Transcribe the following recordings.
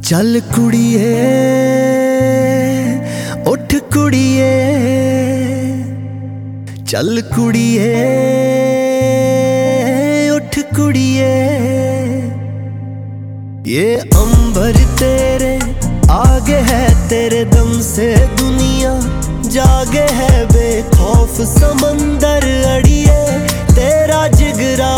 चल कुड़िए उठ कुड़िए, चल कुड़िए उठ कुड़िए। ये अंबर तेरे आगे है, तेरे दम से दुनिया जागे है। बेखौफ समंदर अड़िए तेरा जिगरा।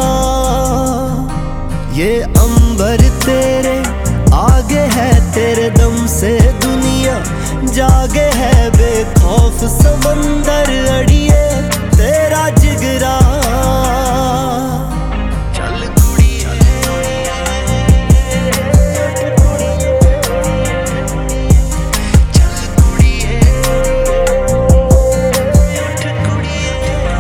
ये अंबर तेरे आगे है, तेरे दम से दुनिया जागे है। बेखौफ समंदर अड़िए तेरा जिगरा। चल कुड़िए, चल कुड़िए, उठ कुड़िए।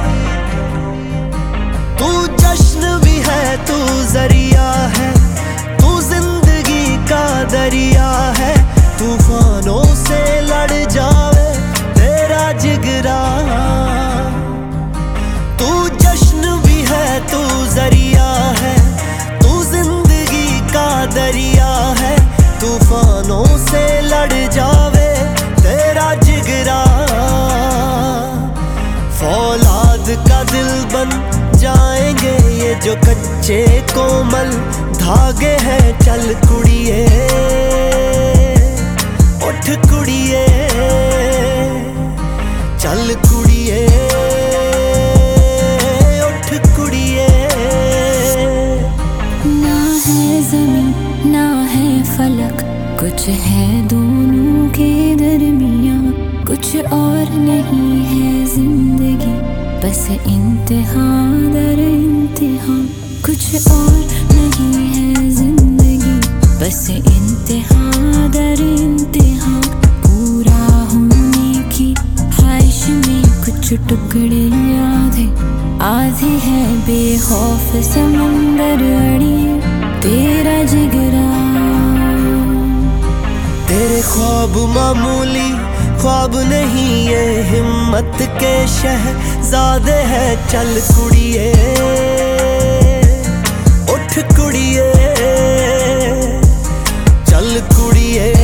तू जश्न भी है, तू जरिया है, तू जिंदगी का दरिया है। तूफानों से लड़ जावे तेरा जिगरा। तू जश्न भी है, तू जरिया है, तू जिंदगी का दरिया है। तूफानों से लड़ जावे तेरा जिगरा। फौलाद का दिल बन जाएंगे ये जो कच्चे कोमल धागे हैं। चल कुड़िए उठ कुड़िए, चल कुड़िए उठ कुड़िए। ना है ज़मीन ना है फलक, कुछ है दोनों के दरमियाँ। कुछ और नहीं है जिंदगी, बस इंतहा दर इंतहा। कुछ और नहीं है जिंदगी, बस इंतहा दर इंतहा। पूरा होने की ख्वाहिश में कुछ टुकड़े आधे आधे है। बेखौफ समंदर अड़िए तेरा जिगरा। तेरे ख्वाब मामूली ख्वाब नहीं, ये हिम्मत के शहज़ादे है। चल कुड़िए उठ कुड़िए, चल कुड़िए।